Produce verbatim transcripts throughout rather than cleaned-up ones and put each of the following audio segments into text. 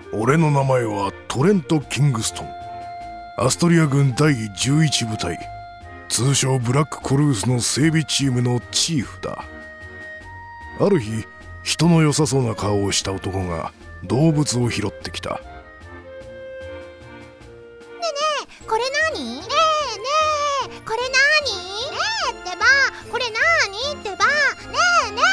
俺の名前はトレント・キングストン。アストリア軍第じゅういち部隊、通称ブラックコルースの整備チームのチーフだ。ある日、人の良さそうな顔をした男が動物を拾ってきた。ねえねえ、これ何？ねえねえ、これ何？ねえってば、これ何ってば、ねえね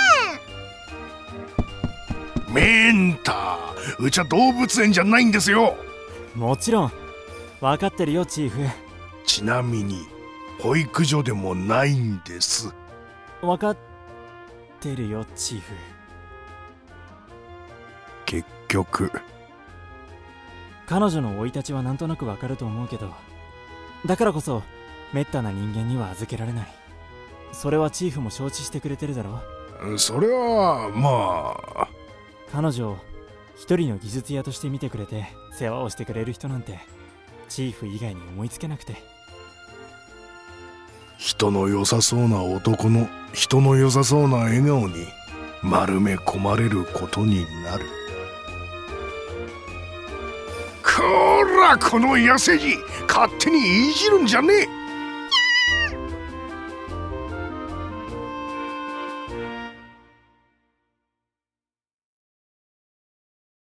え。メンタ、うちは動物園じゃないんですよ。 もちろん分かってるよチーフ。 ちなみに保育所でもないんです。 分かってるよチーフ。 結局彼女の生い立ちはなんとなく分かると思うけど、だからこそめったな人間には預けられない。それはチーフも承知してくれてるだろ。 それはまあ、 彼女を一人の技術屋として見てくれて世話をしてくれる人なんてチーフ以外に思いつけなくて。 人の良さそうな男の人の良さそうな笑顔に丸め込まれることになる。こら、この痩せじ、勝手にいじるんじゃねえ。